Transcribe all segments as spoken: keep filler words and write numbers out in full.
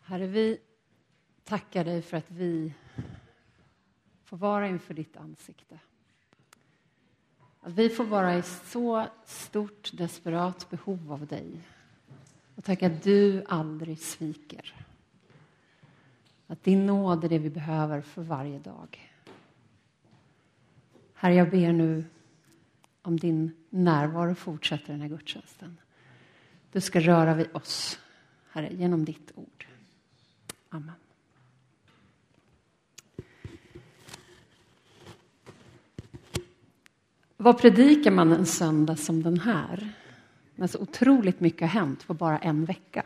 Herre, vi tackar dig för att vi får vara inför ditt ansikte. Att vi får vara i så stort desperat behov av dig. Och tack att du aldrig sviker. Att din nåd är det vi behöver för varje dag. Herre, jag ber nu om din närvaro fortsätter den här gudstjänsten. Du ska röra vid oss, Herre, genom ditt ord. Amen. Vad predikar man en söndag som den här? Men så otroligt mycket har hänt på bara en vecka.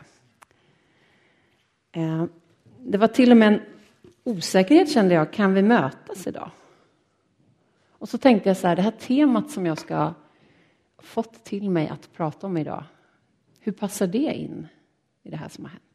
Det var till och med en osäkerhet, kände jag. Kan vi mötas idag? Och så tänkte jag så här, det här temat som jag ska fått till mig att prata om idag. Hur passar det in i det här som har hänt?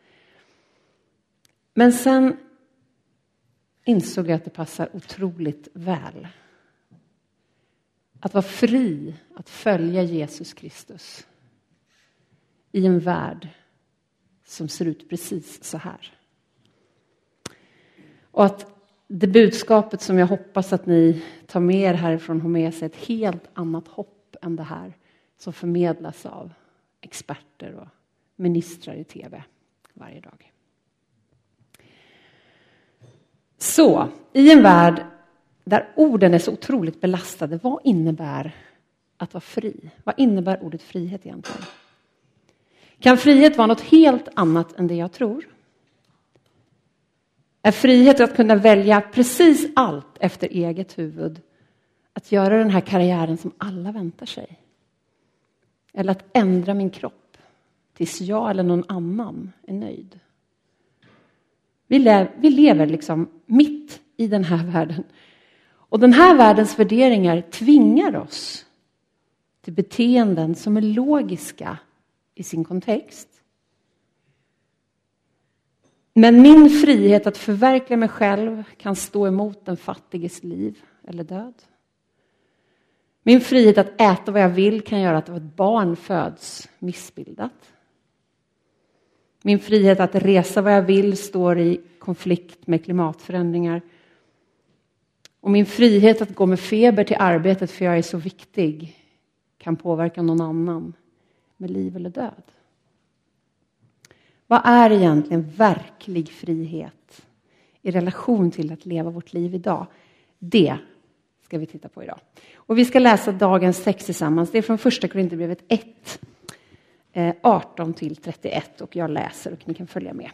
Men sen insåg jag att det passar otroligt väl. Att vara fri att följa Jesus Kristus i en värld som ser ut precis så här. Och att det budskapet som jag hoppas att ni tar med er härifrån har med sig ett helt annat hopp än det här som förmedlas av experter och ministrar i tv varje dag. Så, i en värld där orden är så otroligt belastade, vad innebär att vara fri? Vad innebär ordet frihet egentligen? Kan frihet vara något helt annat än det jag tror? Är frihet att kunna välja precis allt efter eget huvud? Att göra den här karriären som alla väntar sig? Eller att ändra min kropp tills jag eller någon annan är nöjd? Vi, le- vi lever liksom mitt i den här världen. Och den här världens värderingar tvingar oss till beteenden som är logiska i sin kontext. Men min frihet att förverkliga mig själv kan stå emot den fattiges liv eller död. Min frihet att äta vad jag vill kan göra att ett barn föds missbildat. Min frihet att resa vad jag vill står i konflikt med klimatförändringar. Och min frihet att gå med feber till arbetet för jag är så viktig kan påverka någon annan med liv eller död. Vad är egentligen verklig frihet i relation till att leva vårt liv idag? Det ska vi titta på idag. Och vi ska läsa dagens text tillsammans. Det är från första Korinthierbrevet ett, arton till trettioett. Och jag läser och ni kan följa med.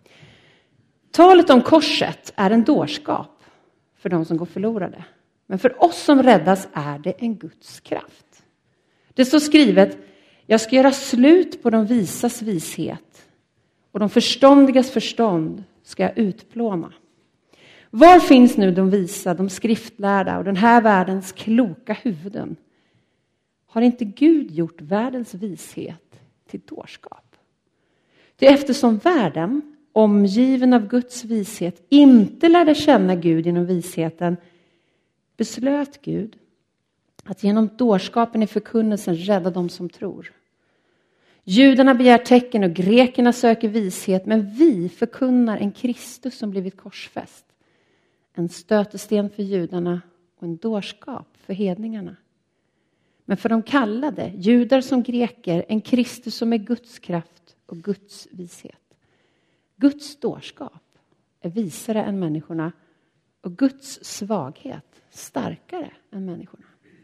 Talet om korset är en dårskap för de som går förlorade. Men för oss som räddas är det en Guds kraft. Det står skrivet, jag ska göra slut på de visas vishet. Och de förståndigas förstånd ska jag utplåna. Var finns nu de visa, de skriftlärda och den här världens kloka huvuden? Har inte Gud gjort världens vishet till dårskap? Det är eftersom världen, omgiven av Guds vishet, inte lärde känna Gud genom visheten, beslöt Gud att genom dårskapen i förkunnelsen rädda dem som tror. Judarna begär tecken och grekerna söker vishet, men vi förkunnar en Kristus som blivit korsfäst. En stötesten för judarna och en dårskap för hedningarna. Men för de kallade, judar som greker, en Kristus som är Guds kraft och Guds vishet. Guds dårskap är visare än människorna och Guds svaghet starkare än människorna.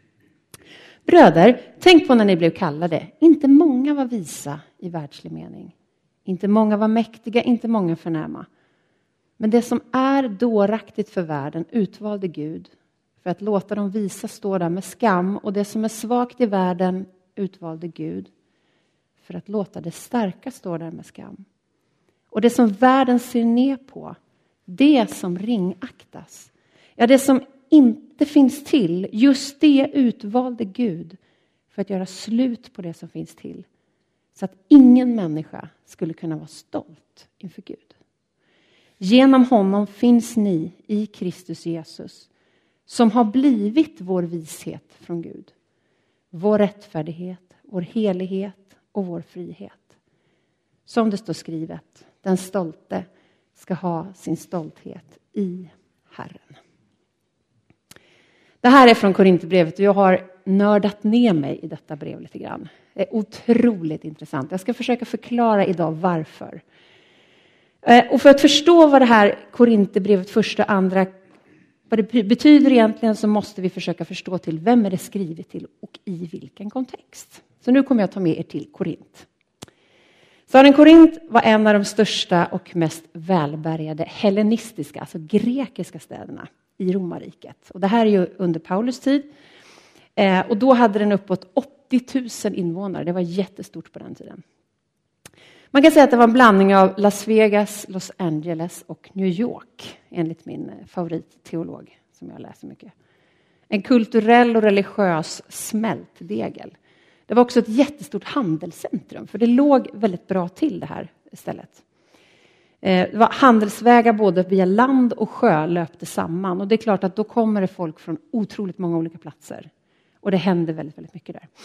Bröder, tänk på när ni blev kallade. Inte många var visa i världslig mening. Inte många var mäktiga, inte många förnäma. Men det som är dåraktigt för världen utvalde Gud för att låta dem visa stå där med skam. Och det som är svagt i världen utvalde Gud för att låta det starka stå där med skam. Och det som världen ser ner på, det som ringaktas, ja det som inte finns till, just det utvalde Gud för att göra slut på det som finns till. Så att ingen människa skulle kunna vara stolt inför Gud. Genom honom finns ni i Kristus Jesus, som har blivit vår vishet från Gud. Vår rättfärdighet, vår helighet och vår frihet. Som det står skrivet, Den stolte ska ha sin stolthet i Herren. Det här är från Korinthierbrevet och jag har nördat ner mig i detta brev lite grann. Det är otroligt intressant. Jag ska försöka förklara idag varför. Och för att förstå vad det här Korinthierbrevet första och andra vad det betyder egentligen, så måste vi försöka förstå till vem är det skrivet till och i vilken kontext. Så nu kommer jag ta med er till Korint. Staden Korint var en av de största och mest välbärgade hellenistiska, alltså grekiska städerna i romarriket. Och det här är ju under Paulus tid. Eh, och då hade den uppåt åttio tusen invånare. Det var jättestort på den tiden. Man kan säga att det var en blandning av Las Vegas, Los Angeles och New York. Enligt min favoritteolog som jag läser mycket. En kulturell och religiös smältdegel. Det var också ett jättestort handelscentrum. För det låg väldigt bra till det här stället. Det var handelsvägar både via land och sjö löpte samman. Och det är klart att då kommer det folk från otroligt många olika platser. Och det hände väldigt, väldigt mycket där.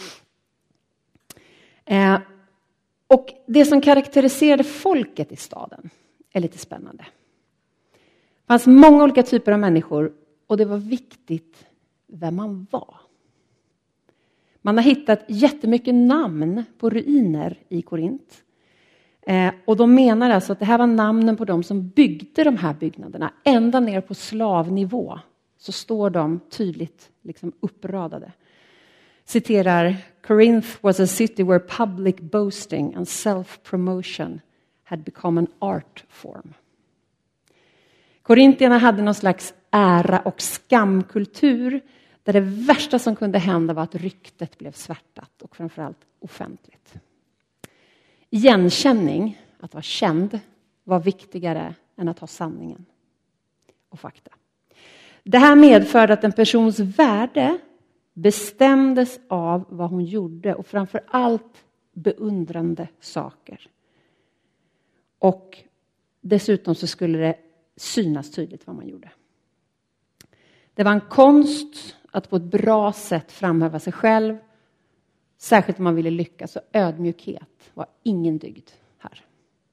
Eh, och det som karaktäriserade folket i staden är lite spännande. Det fanns många olika typer av människor. Och det var viktigt vem man var. Man har hittat jättemycket namn på ruiner i Korint. Eh, och de menar alltså att det här var namnen på de som byggde de här byggnaderna. Ända ner på slavnivå så står de tydligt liksom uppradade. Citerar: Corinth was a city where public boasting and self-promotion had become an art form. Korintierna hade någon slags ära- och skamkultur där det värsta som kunde hända var att ryktet blev svärtat och framförallt offentligt. Igenkänning, att vara känd, var viktigare än att ha sanningen och fakta. Det här medförde att en persons värde bestämdes av vad hon gjorde och framför allt beundrande saker. Och dessutom så skulle det synas tydligt vad man gjorde. Det var en konst att på ett bra sätt framhäva sig själv, särskilt om man ville lyckas, och ödmjukhet var ingen dygd här.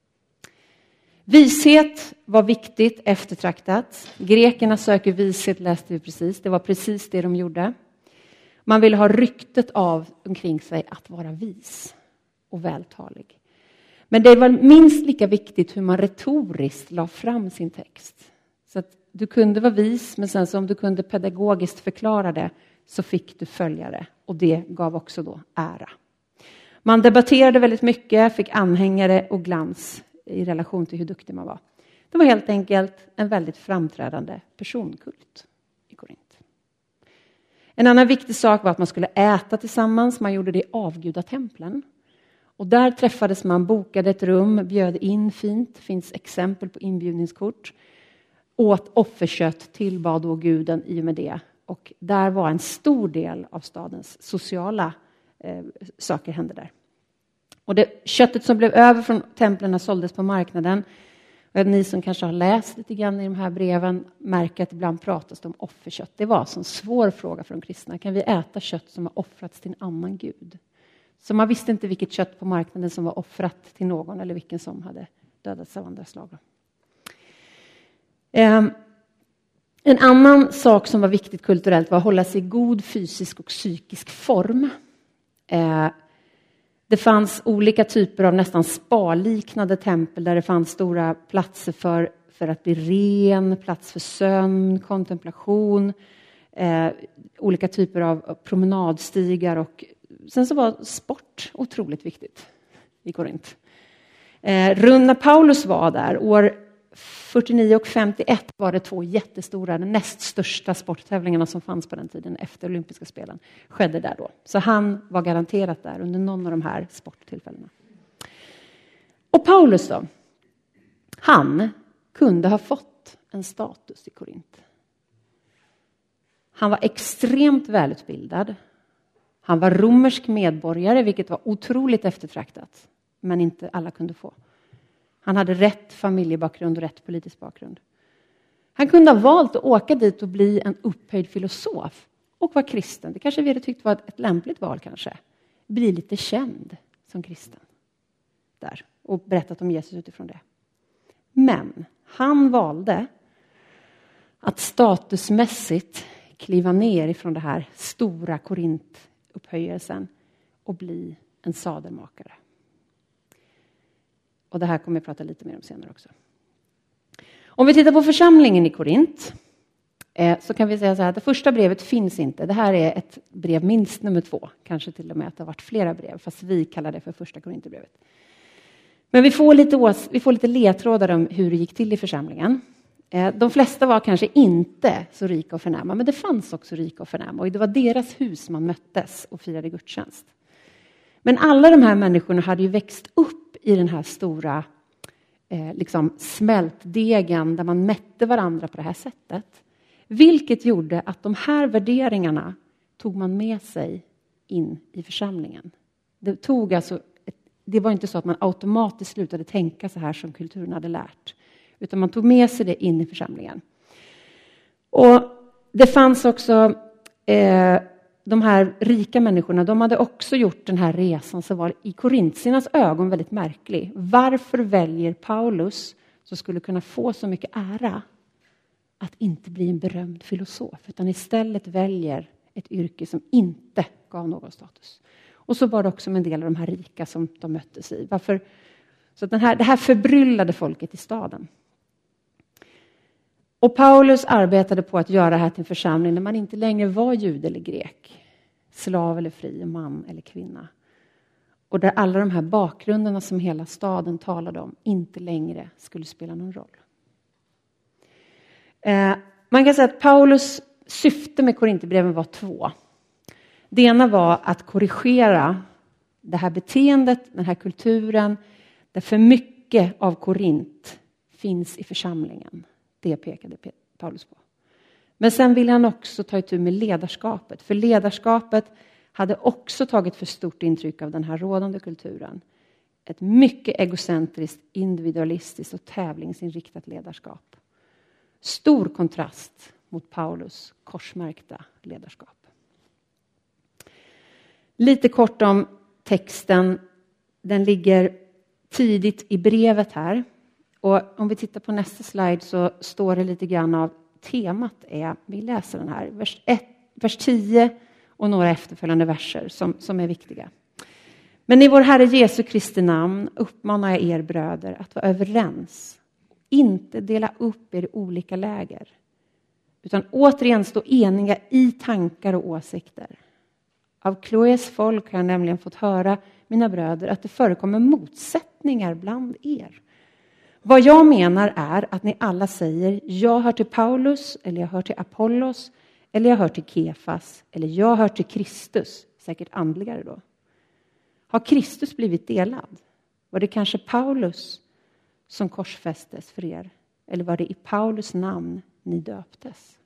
Vishet var viktigt, eftertraktat. Grekerna söker vishet, läste vi precis. Det var precis det de gjorde. Man ville ha ryktet av omkring sig att vara vis och vältalig. Men det var minst lika viktigt hur man retoriskt la fram sin text. Så att du kunde vara vis, men sen så om du kunde pedagogiskt förklara det så fick du följare. Och det gav också då ära. Man debatterade väldigt mycket, fick anhängare och glans i relation till hur duktig man var. Det var helt enkelt en väldigt framträdande personkult i Korint. En annan viktig sak var att man skulle äta tillsammans. Man gjorde det i avgudatemplen. Och där träffades man, bokade ett rum, bjöd in fint. Det finns exempel på inbjudningskort. Åt offerkött, tillbad då guden i och med det. Och där var en stor del av stadens sociala eh, saker hände där. Och det köttet som blev över från templen såldes på marknaden. Och ni som kanske har läst lite grann i de här breven märker att ibland pratas det om offerkött. Det var en svår fråga för de kristna. Kan vi äta kött som har offrats till en annan gud? Så man visste inte vilket kött på marknaden som var offrat till någon eller vilken som hade dödats av andra slag. Um, en annan sak som var viktigt kulturellt var att hålla sig i god fysisk och psykisk form. Uh, det fanns olika typer av nästan spa-liknande tempel där det fanns stora platser för, för att bli ren, plats för sömn, kontemplation, uh, olika typer av promenadstigar, och sen så var sport otroligt viktigt i Korint. Uh, runt när Paulus var där, år fyrtionio och femtioett, var det två jättestora, den näst största sporttävlingarna som fanns på den tiden efter olympiska spelen skedde där då. Så han var garanterat där under någon av de här sporttillfällena. Och Paulus då? Han kunde ha fått en status i Korint. Han var extremt välutbildad. Han var romersk medborgare, vilket var otroligt eftertraktat, men inte alla kunde få. Han hade rätt familjebakgrund och rätt politisk bakgrund. Han kunde ha valt att åka dit och bli en upphöjd filosof och vara kristen. Det kanske vi hade tyckt var ett lämpligt val kanske. Bli lite känd som kristen där och berättat om Jesus utifrån det. Men han valde att statusmässigt kliva ner ifrån det här stora Korintupphöjelsen och bli en sadelmakare. Och det här kommer jag prata lite mer om senare också. Om vi tittar på församlingen i Korint eh, så kan vi säga så här att det första brevet finns inte. Det här är ett brev minst nummer två. Kanske till och med att det har varit flera brev, fast vi kallar det för första Korinthierbrevet. Men vi får lite, ås- vi får lite ledtrådar om hur det gick till i församlingen. Eh, de flesta var kanske inte så rika och förnäma, men det fanns också rika och förnäma. Och det var deras hus man möttes och firade gudstjänst. Men alla de här människorna hade ju växt upp i den här stora eh, liksom smältdegen där man mätte varandra på det här sättet. Vilket gjorde att de här värderingarna tog man med sig in i församlingen. Det, tog alltså ett, det var inte så att man automatiskt slutade tänka så här som kulturen hade lärt. Utan man tog med sig det in i församlingen. Och det fanns också... Eh, De här rika människorna, de hade också gjort den här resan som var i korintiernas ögon väldigt märklig. Varför väljer Paulus, som skulle kunna få så mycket ära, att inte bli en berömd filosof, utan istället väljer ett yrke som inte gav någon status. Och så var det också med en del av de här rika som de möttes i. Varför? Så den här, det här förbryllade folket i staden. Och Paulus arbetade på att göra det här till en församling när man inte längre var jude eller grek, slav eller fri, man eller kvinna. Och där alla de här bakgrunderna som hela staden talade om inte längre skulle spela någon roll. Eh, man kan säga att Paulus syfte med Korinthierbreven var två. Det ena var att korrigera det här beteendet, den här kulturen, där för mycket av Korint finns i församlingen. Det pekade Paulus på. Men sen ville han också ta itu med ledarskapet. För ledarskapet hade också tagit för stort intryck av den här rådande kulturen. Ett mycket egocentriskt, individualistiskt och tävlingsinriktat ledarskap. Stor kontrast mot Paulus korsmärkta ledarskap. Lite kort om texten. Den ligger tidigt i brevet här. Och om vi tittar på nästa slide så står det lite grann av temat är, vi läser den här, vers, ett, vers tio och några efterföljande verser som, som är viktiga. Men i vår Herre Jesu Kristi namn uppmanar jag er bröder att vara överens. Inte dela upp er i olika läger. Utan återigen stå eniga i tankar och åsikter. Av Kloes folk har jag nämligen fått höra, mina bröder, att det förekommer motsättningar bland er. Vad jag menar är att ni alla säger, jag hör till Paulus, eller jag hör till Apollos, eller jag hör till Kefas, eller jag hör till Kristus, säkert andligare då. Har Kristus blivit delad? Var det kanske Paulus som korsfästes för er? Eller var det i Paulus namn ni döptes?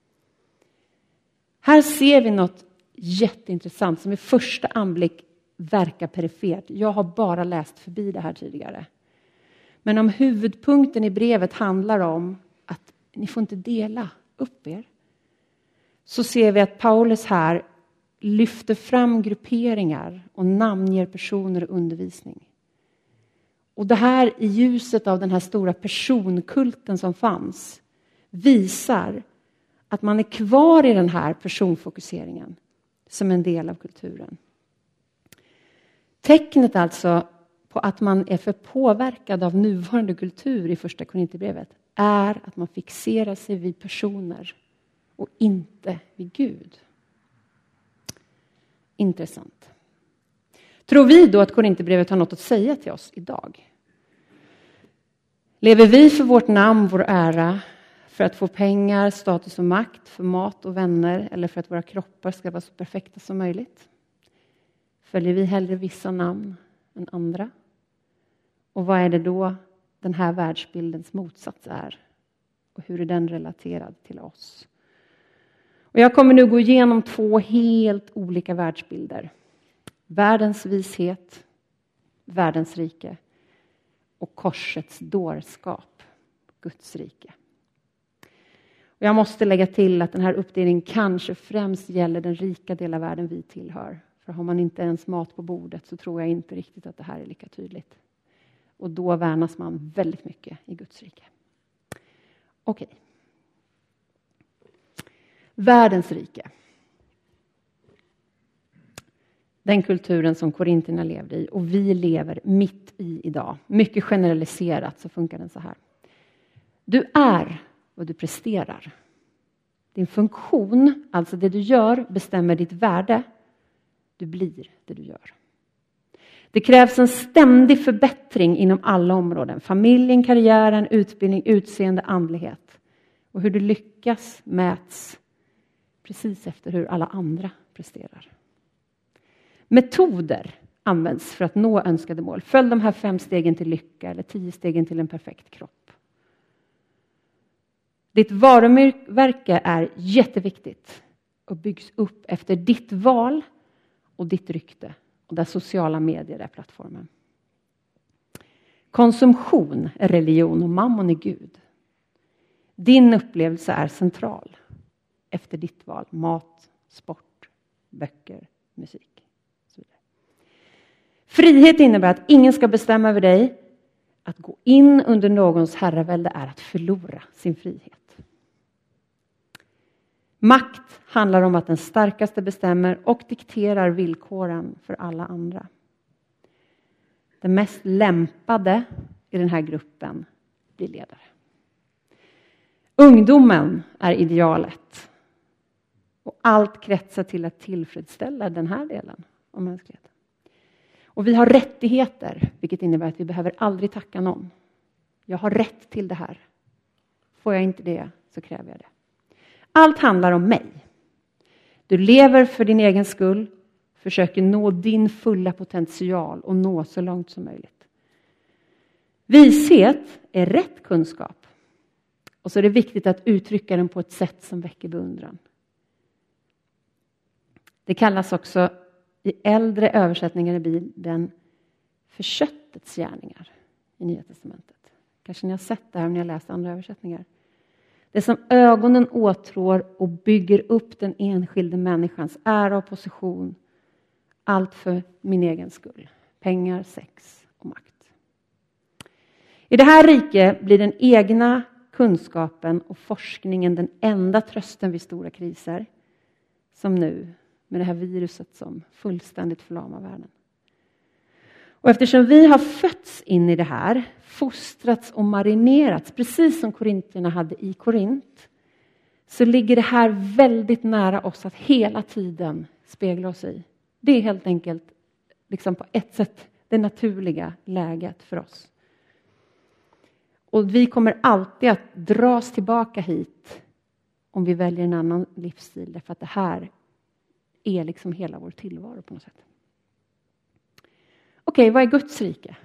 Här ser vi något jätteintressant som i första anblick verkar perifert. Jag har bara läst förbi det här tidigare. Men om huvudpunkten i brevet handlar om att ni får inte dela upp er, så ser vi att Paulus här lyfter fram grupperingar och namnger personer och undervisning. Och det här i ljuset av den här stora personkulten som fanns visar att man är kvar i den här personfokuseringen som en del av kulturen. Tecknet alltså på att man är för påverkad av nuvarande kultur i första Korinthierbrevet är att man fixerar sig vid personer och inte vid Gud. Intressant. Tror vi då att Korinthierbrevet har något att säga till oss idag? Lever vi för vårt namn, vår ära, för att få pengar, status och makt, för mat och vänner eller för att våra kroppar ska vara så perfekta som möjligt? Följer vi hellre vissa namn än andra? Och vad är det då den här världsbildens motsats är? Och hur är den relaterad till oss? Och jag kommer nu gå igenom två helt olika världsbilder. Världens vishet, världens rike och korsets dårskap, Guds rike. Och jag måste lägga till att den här uppdelningen kanske främst gäller den rika delen av världen vi tillhör. För har man inte ens mat på bordet så tror jag inte riktigt att det här är lika tydligt. Och då värnas man väldigt mycket i Guds rike. Okej. Världens rike. Den kulturen som korinterna levde i och vi lever mitt i idag. Mycket generaliserat så funkar den så här. Du är vad du presterar. Din funktion, alltså det du gör, bestämmer ditt värde. Du blir det du gör. Det krävs en ständig förbättring inom alla områden. Familjen, karriären, utbildning, utseende, andlighet. Och hur du lyckas mäts precis efter hur alla andra presterar. Metoder används för att nå önskade mål. Följ de här fem stegen till lycka eller tio stegen till en perfekt kropp. Ditt varumärke är jätteviktigt och byggs upp efter ditt val och ditt rykte. Och där sociala medier är plattformen. Konsumtion är religion och mammon är Gud. Din upplevelse är central efter ditt val. Mat, sport, böcker, musik. Så vidare. Frihet innebär att ingen ska bestämma över dig. Att gå in under någons herravälde är att förlora sin frihet. Makt handlar om att den starkaste bestämmer och dikterar villkoren för alla andra. Den mest lämpade i den här gruppen blir ledare. Ungdomen är idealet. Och allt kretsar till att tillfredsställa den här delen av mänskligheten. Och vi har rättigheter, vilket innebär att vi behöver aldrig tacka någon. Jag har rätt till det här. Får jag inte det så kräver jag det. Allt handlar om mig. Du lever för din egen skull. Försöker nå din fulla potential och nå så långt som möjligt. Vishet är rätt kunskap. Och så är det viktigt att uttrycka den på ett sätt som väcker beundran. Det kallas också i äldre översättningar i Bibeln för köttets gärningar i Nya testamentet. Kanske ni har sett det här om ni har läst andra översättningar. Det som ögonen åtrår och bygger upp den enskilde människans ära och position. Allt för min egen skull. Pengar, sex och makt. I det här riket blir den egna kunskapen och forskningen den enda trösten vid stora kriser. Som nu med det här viruset som fullständigt förlamar världen. Och eftersom vi har fötts in i det här, fostrats och marinerats, precis som korintierna hade i Korint, så ligger det här väldigt nära oss att hela tiden spegla oss i. Det är helt enkelt liksom på ett sätt det naturliga läget för oss. Och vi kommer alltid att dras tillbaka hit om vi väljer en annan livsstil, därför att det här är liksom hela vår tillvaro på något sätt. Okej, vad är Guds rike?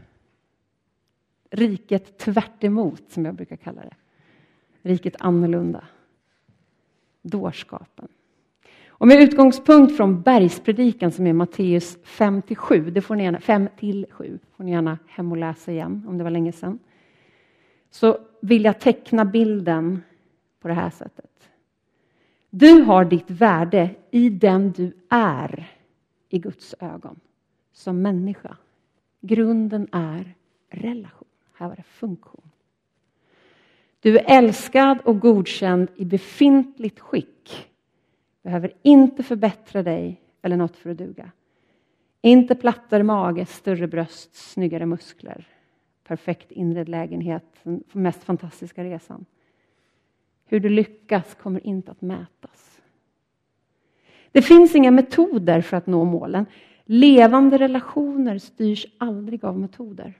Riket tvärt emot, som jag brukar kalla det. Riket annorlunda. Dårskapen. Och med utgångspunkt från bergspredikan som är Matteus fem till sju, det får ni gärna, fem till sju, får ni gärna hem och läsa igen om det var länge sedan. Så vill jag teckna bilden på det här sättet. Du har ditt värde i den du är i Guds ögon som människa. Grunden är relation. Här var det funktion. Du är älskad och godkänd i befintligt skick. Behöver inte förbättra dig eller något för att duga. Inte plattare mage, större bröst, snyggare muskler. Perfekt inredd lägenhet, den mest fantastiska resan. Hur du lyckas kommer inte att mätas. Det finns inga metoder för att nå målen. Levande relationer styrs aldrig av metoder.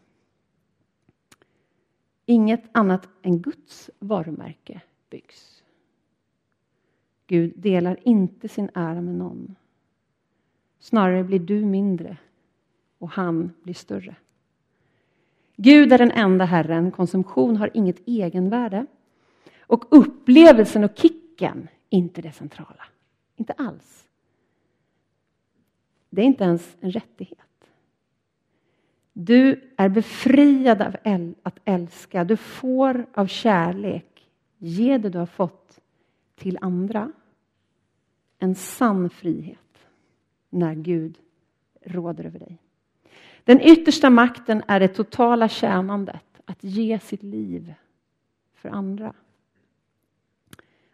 Inget annat än Guds varumärke byggs. Gud delar inte sin ära med någon. Snarare blir du mindre och han blir större. Gud är den enda Herren. Konsumtion har inget egenvärde. Och upplevelsen och kicken inte det centrala. Inte alls. Det är inte ens en rättighet. Du är befriad av äl- att älska. Du får av kärlek ge det du har fått till andra. En sann frihet när Gud råder över dig. Den yttersta makten är det totala tjänandet. Att ge sitt liv för andra.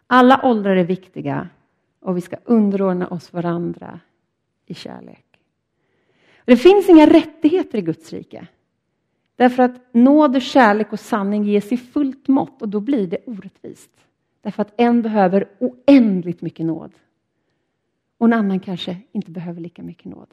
Alla åldrar är viktiga och vi ska underordna oss varandra i kärlek. Det finns inga rättigheter i Guds rike. Därför att nåd och kärlek och sanning ges i fullt mått och då blir det orättvist. Därför att en behöver oändligt mycket nåd. Och en annan kanske inte behöver lika mycket nåd.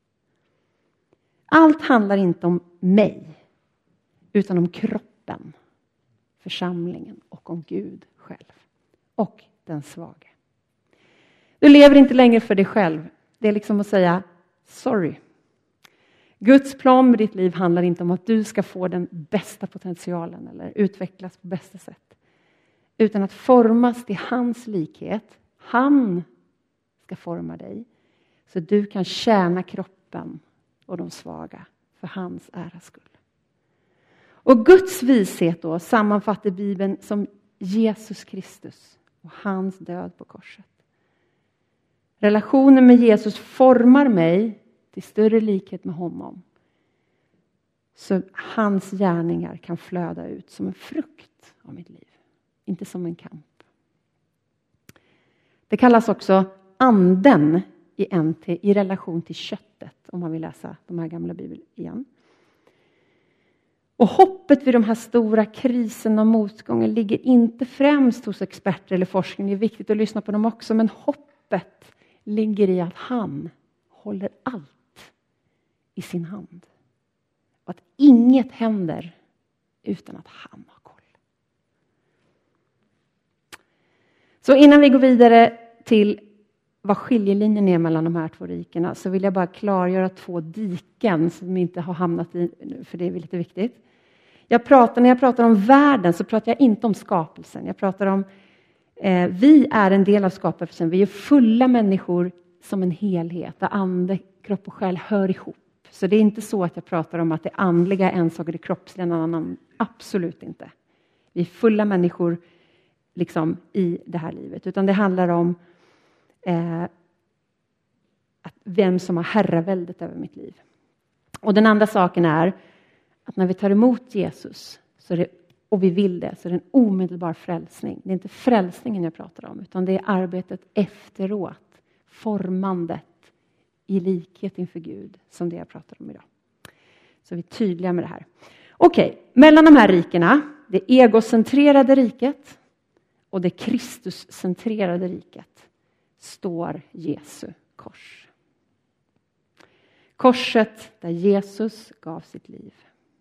Allt handlar inte om mig. Utan om kroppen. Församlingen och om Gud själv. Och den svage. Du lever inte längre för dig själv. Det är liksom att säga sorry. Guds plan med ditt liv handlar inte om att du ska få den bästa potentialen. Eller utvecklas på bästa sätt. Utan att formas till hans likhet. Han ska forma dig. Så du kan tjäna kroppen och de svaga. För hans äras skull. Och Guds vishet då sammanfattar Bibeln som Jesus Kristus. Och hans död på korset. Relationen med Jesus formar mig till större likhet med honom. Så hans gärningar kan flöda ut som en frukt av mitt liv. Inte som en kamp. Det kallas också anden i N T i relation till köttet. Om man vill läsa de här gamla bibeln igen. Och hoppet vid de här stora kriserna och motgången ligger inte främst hos experter eller forskning. Det är viktigt att lyssna på dem också. Men hoppet ligger i att han håller allt i sin hand. Och att inget händer utan att han har koll. Så innan vi går vidare till vad skiljelinjen är mellan de här två rikena så vill jag bara klargöra två diken som vi inte har hamnat i nu, för det är lite viktigt. Jag pratar, när jag pratar om världen så pratar jag inte om skapelsen. Jag pratar om eh, vi är en del av skapelsen. Vi är fulla människor som en helhet där ande, kropp och själ hör ihop. Så det är inte så att jag pratar om att det andliga är en sak och det kroppsliga en annan. Absolut inte. Vi är fulla människor liksom i det här livet. Utan det handlar om eh, att vem som har herraväldet över mitt liv. Och den andra saken är att när vi tar emot Jesus så är det, och vi vill det, så är det en omedelbar frälsning. Det är inte frälsningen jag pratar om utan det är arbetet efteråt. Formandet i likhet inför Gud som det jag pratar om idag. Så vi är tydliga med det här. Okej, mellan de här rikena, det egocentrerade riket och det Kristuscentrerade riket står Jesu kors. Korset där Jesus gav sitt liv.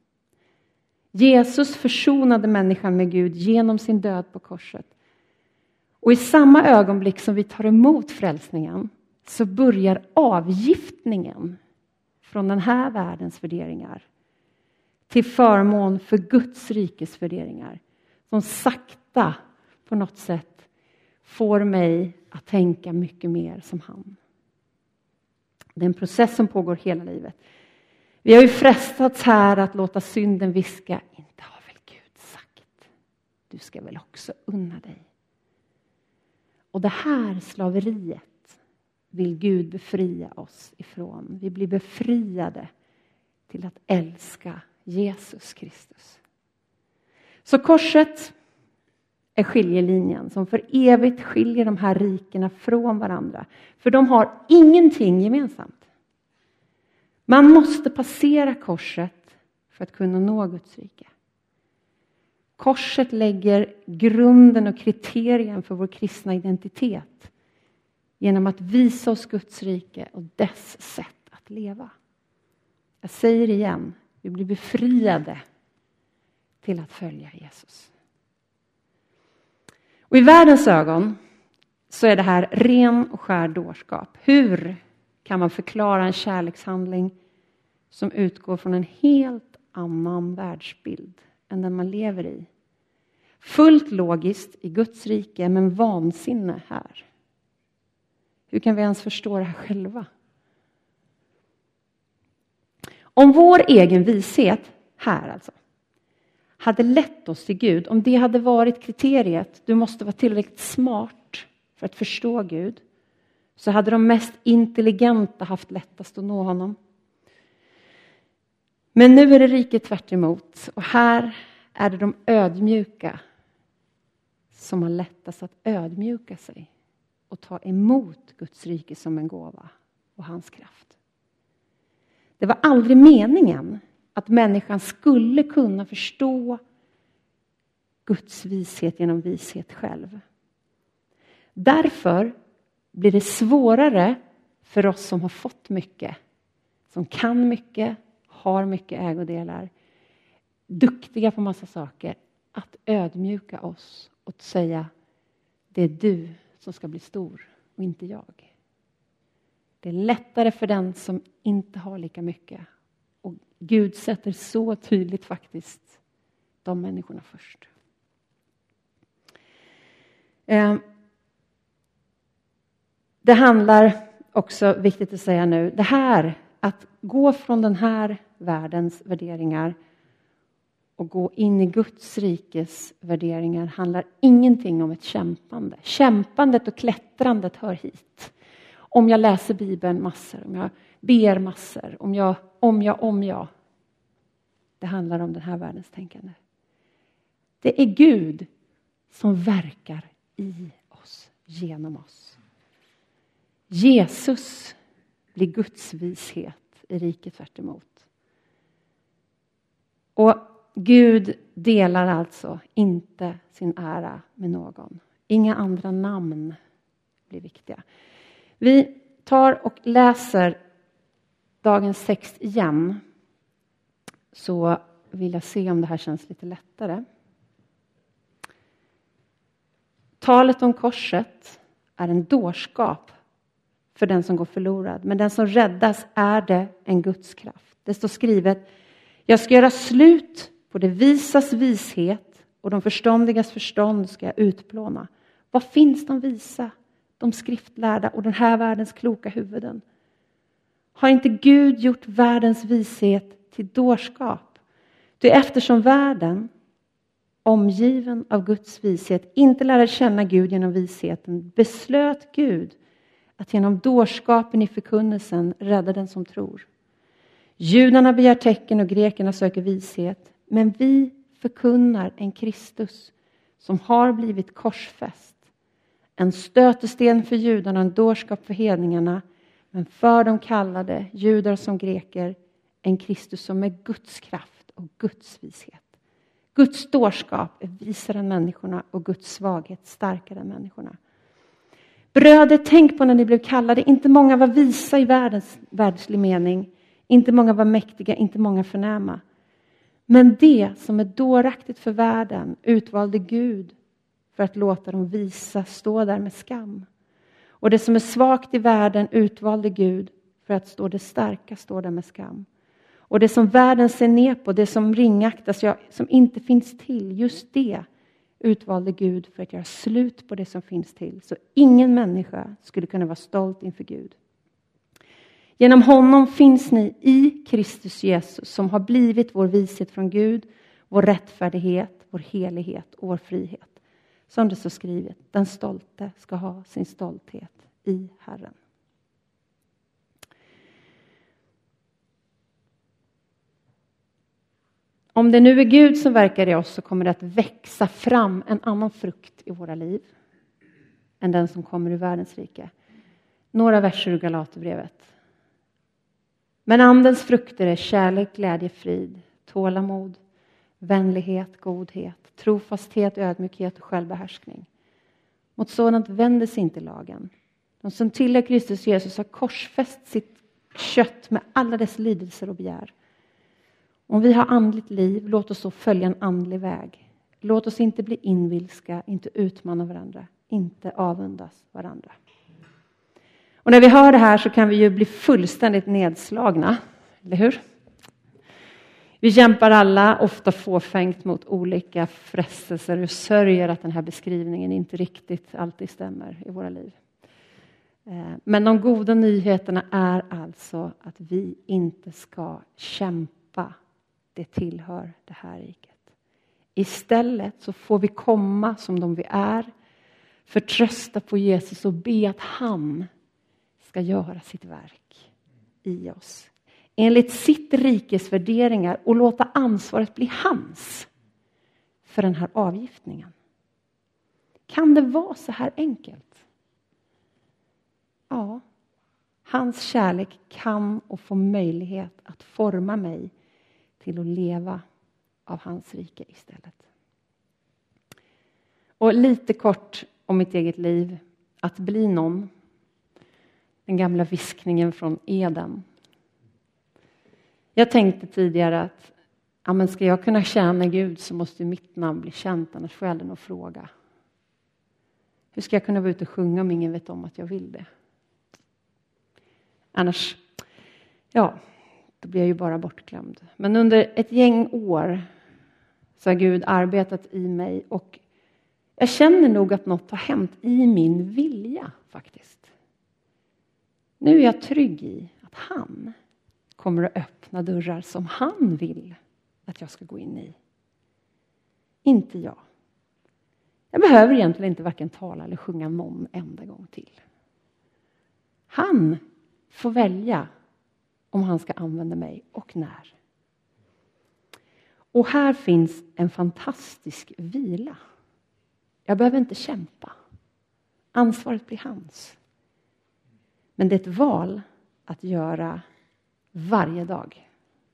Jesus försonade människan med Gud genom sin död på korset. Och i samma ögonblick som vi tar emot frälsningen så börjar avgiftningen från den här världens värderingar till förmån för Guds rikes värderingar. Som sakta på något sätt får mig att tänka mycket mer som han. Det är en process som pågår hela livet. Vi har ju frestats här att låta synden viska. Inte har väl Gud sagt. Du ska väl också unna dig. Och det här slaveriet vill Gud befria oss ifrån. Vi blir befriade till att älska Jesus Kristus. Så korset är skiljelinjen som för evigt skiljer de här rikena från varandra. För de har ingenting gemensamt. Man måste passera korset för att kunna nå Guds rike. Korset lägger grunden och kriterien för vår kristna identitet genom att visa oss Guds rike och dess sätt att leva. Jag säger igen, vi blir befriade till att följa Jesus. Och i världens ögon så är det här ren och skär dårskap. Hur kan man förklara en kärlekshandling som utgår från en helt annan världsbild än den man lever i? Fullt logiskt i Guds rike, men vansinne här. Hur kan vi ens förstå det här själva? Om vår egen vishet här alltså hade lett oss till Gud, om det hade varit kriteriet, du måste vara tillräckligt smart för att förstå Gud, så hade de mest intelligenta haft lättast att nå honom. Men nu är det riket tvärt emot, och här är det de ödmjuka som har lättast att ödmjuka sig och ta emot Guds rike som en gåva och hans kraft. Det var aldrig meningen att människan skulle kunna förstå Guds vishet genom vishet själv. Därför blir det svårare för oss som har fått mycket, som kan mycket, har mycket ägodelar, duktiga på massa saker, att ödmjuka oss och säga: det är du som ska bli stor och inte jag. Det är lättare för den som inte har lika mycket. Och Gud sätter så tydligt faktiskt de människorna först. Eh, det handlar också, viktigt att säga nu, det här att gå från den här världens värderingar och gå in i Guds rikes värderingar handlar ingenting om ett kämpande. Kämpandet och klättrandet hör hit. Om jag läser Bibeln massor, om jag ber massor, om jag, om jag, om jag. Det handlar om den här världens tänkande. Det är Gud som verkar i oss, genom oss. Jesus blir Guds vishet i riket tvärt emot. Och Gud delar alltså inte sin ära med någon. Inga andra namn blir viktiga. Vi tar och läser dagens text igen. Så vill jag se om det här känns lite lättare. Talet om korset är en dårskap för den som går förlorad. Men den som räddas är det en Guds kraft. Det står skrivet: jag ska göra slut på det visas vishet och de förståndigas förstånd ska jag utplåna. Vad finns de visa, de skriftlärda och den här världens kloka huvuden? Har inte Gud gjort världens vishet till dårskap? Det är eftersom världen, omgiven av Guds vishet, inte lärde känna Gud genom visheten, beslöt Gud att genom dårskapen i förkunnelsen rädda den som tror. Judarna begär tecken och grekerna söker vishet, men vi förkunnar en Kristus som har blivit korsfäst. En stötesten för judarna och en dårskap för hedningarna, men för de kallade, judar som greker, en Kristus som är Guds kraft och Guds vishet. Guds dårskap är visare än människorna och Guds svaghet starkare än människorna. Bröder, tänk på när ni blev kallade. Inte många var visa i världens världslig mening. Inte många var mäktiga, inte många förnäma. Men det som är dåraktigt för världen utvalde Gud för att låta dem visa stå där med skam. Och det som är svagt i världen utvalde Gud för att stå det starka stå där med skam. Och det som världen ser ner på, det som ringaktas, ja, som inte finns till, just det utvalde Gud för att göra slut på det som finns till. Så ingen människa skulle kunna vara stolt inför Gud. Genom honom finns ni i Kristus Jesus som har blivit vår vishet från Gud, vår rättfärdighet, vår helighet och vår frihet. Som det så skrivet, den stolte ska ha sin stolthet i Herren. Om det nu är Gud som verkar i oss så kommer det att växa fram en annan frukt i våra liv än den som kommer ur världens rike. Några verser ur Galaterbrevet. Men andens frukter är kärlek, glädje, frid, tålamod, vänlighet, godhet, trofasthet, ödmjukhet och självbehärskning. Mot sådant vänder sig inte lagen. De som tillhör Kristus Jesus har korsfäst sitt kött med alla dess lidelser och begär. Om vi har andligt liv, låt oss så följa en andlig väg. Låt oss inte bli invilska, inte utmana varandra, inte avundas varandra. Och när vi hör det här så kan vi ju bli fullständigt nedslagna, eller hur? Vi kämpar alla ofta fåfängt mot olika frestelser och sörjer att den här beskrivningen inte riktigt alltid stämmer i våra liv. Men de goda nyheterna är alltså att vi inte ska kämpa. Det tillhör det här riket. Istället så får vi komma som de vi är, förtrösta på Jesus och be att han ska göra sitt verk i oss. Enligt sitt rikes värderingar och låta ansvaret bli hans för den här avgiftningen. Kan det vara så här enkelt? Ja, hans kärlek kan och får möjlighet att forma mig till att leva av hans rike istället. Och lite kort om mitt eget liv. Att bli någon. Den gamla viskningen från Eden. Jag tänkte tidigare att ja, men ska jag kunna tjäna Gud så måste mitt namn bli känt, annars får jag aldrig någon fråga. Hur ska jag kunna vara ute och sjunga om ingen vet om att jag vill det? Annars, ja, då blir jag ju bara bortglömd. Men under ett gäng år så har Gud arbetat i mig och jag känner nog att något har hänt i min vilja faktiskt. Nu är jag trygg i att han kommer att öppna dörrar som han vill att jag ska gå in i. Inte jag. Jag behöver egentligen inte varken tala eller sjunga någon enda gång till. Han får välja om han ska använda mig och när. Och här finns en fantastisk vila. Jag behöver inte kämpa. Ansvaret blir hans. Men det är ett val att göra varje dag.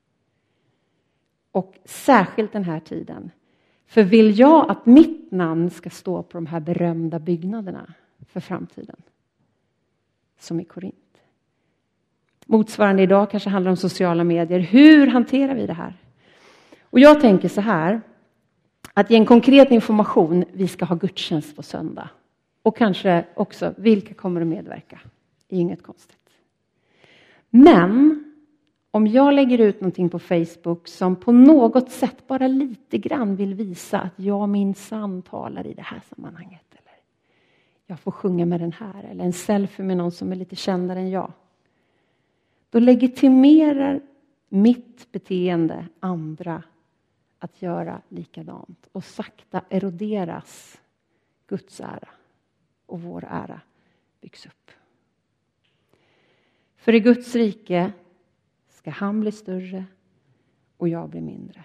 Och särskilt den här tiden. För vill jag att mitt namn ska stå på de här berömda byggnaderna för framtiden? Som i Korint. Motsvarande idag kanske handlar om sociala medier. Hur hanterar vi det här? Och jag tänker så här. Att ge en konkret information. Vi ska ha gudstjänst på söndag. Och kanske också vilka kommer att medverka. Det är inget konstigt. Men om jag lägger ut någonting på Facebook som på något sätt bara lite grann vill visa att jag minsann talar i det här sammanhanget. Eller jag får sjunga med den här. Eller en selfie med någon som är lite kändare än jag. Då legitimerar mitt beteende andra att göra likadant. Och sakta eroderas Guds ära. Och vår ära byggs upp. För i Guds rike ska han bli större och jag bli mindre.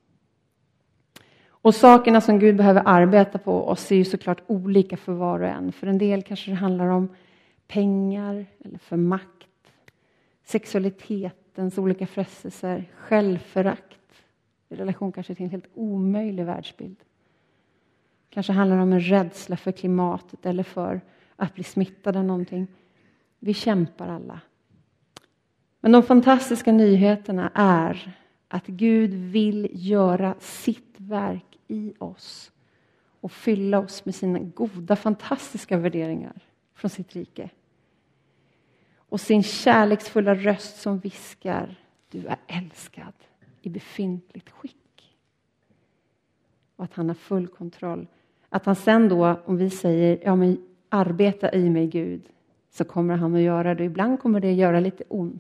Och sakerna som Gud behöver arbeta på oss är ju såklart olika för var och en. För en del kanske det handlar om pengar eller för makt. Sexualitetens olika frestelser. Självförakt. I relation kanske till en helt omöjlig världsbild. Kanske handlar om en rädsla för klimatet eller för att bli smittad av någonting. Vi kämpar alla. Men de fantastiska nyheterna är att Gud vill göra sitt verk i oss. Och fylla oss med sina goda, fantastiska värderingar från sitt rike. Och sin kärleksfulla röst som viskar, du är älskad i befintligt skick. Och att han har full kontroll. Att han sen då, om vi säger, ja men arbeta i mig Gud, så kommer han att göra det. Ibland kommer det att göra lite ont.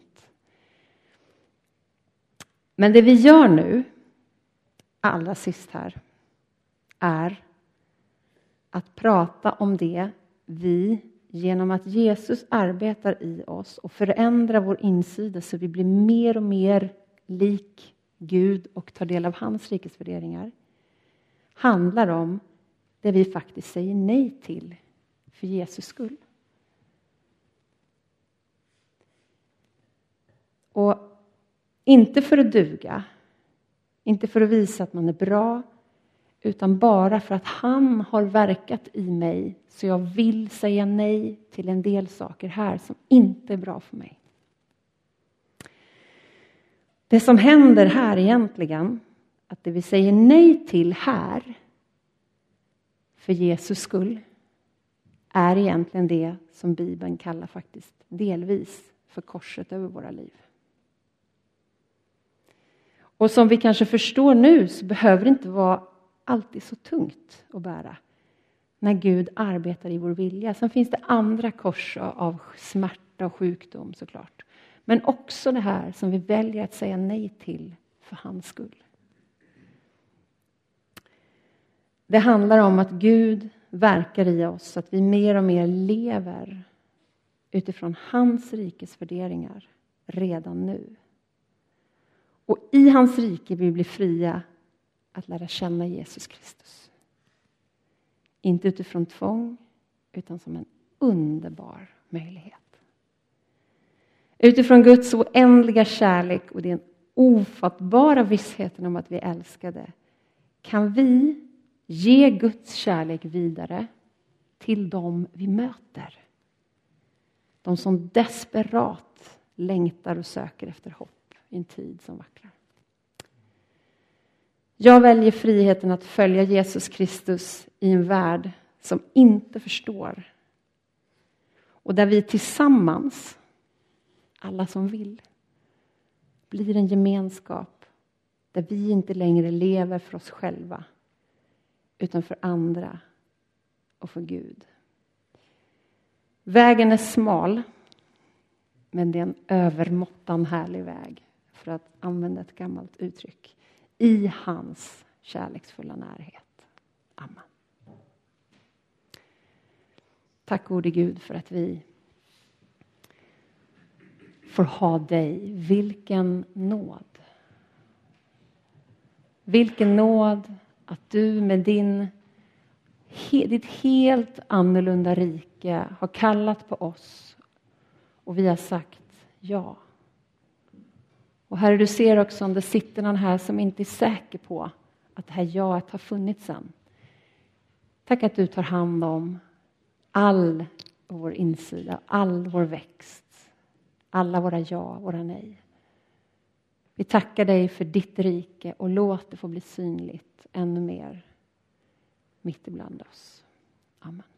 Men det vi gör nu, allra sist här, är att prata om det vi genom att Jesus arbetar i oss och förändrar vår insida så vi blir mer och mer lik Gud och tar del av hans rikes värderingar, handlar om det vi faktiskt säger nej till för Jesus skull. Och inte för att duga, inte för att visa att man är bra, utan bara för att han har verkat i mig så jag vill säga nej till en del saker här som inte är bra för mig. Det som händer här egentligen, att det vi säger nej till här för Jesus skull, är egentligen det som Bibeln kallar faktiskt delvis för korset över våra liv. Och som vi kanske förstår nu så behöver det inte vara alltid så tungt att bära när Gud arbetar i vår vilja. Sen finns det andra kors av smärta och sjukdom såklart. Men också det här som vi väljer att säga nej till för hans skull. Det handlar om att Gud verkar i oss så att vi mer och mer lever utifrån hans rikes värderingar redan nu. Och i hans rike vill vi bli fria att lära känna Jesus Kristus. Inte utifrån tvång, utan som en underbar möjlighet. Utifrån Guds oändliga kärlek och den ofattbara vissheten om att vi är älskade, kan vi ge Guds kärlek vidare till dem vi möter. De som desperat längtar och söker efter hopp i en tid som vacklar. Jag väljer friheten att följa Jesus Kristus i en värld som inte förstår. Och där vi tillsammans, alla som vill, blir en gemenskap där vi inte längre lever för oss själva utan för andra och för Gud. Vägen är smal, men det är en övermåttan härlig väg, för att använda ett gammalt uttryck, i hans kärleksfulla närhet. Amen. Tack gode Gud för att vi får ha dig. Vilken nåd. Vilken nåd att du med din, ditt helt annorlunda rike har kallat på oss. Och vi har sagt ja. Och Herre, du ser också om det sitter någon här som inte är säker på att det här jaet har funnits än. Tack att du tar hand om all vår insida, all vår växt, alla våra ja, våra nej. Vi tackar dig för ditt rike och låt det få bli synligt ännu mer mitt ibland oss. Amen.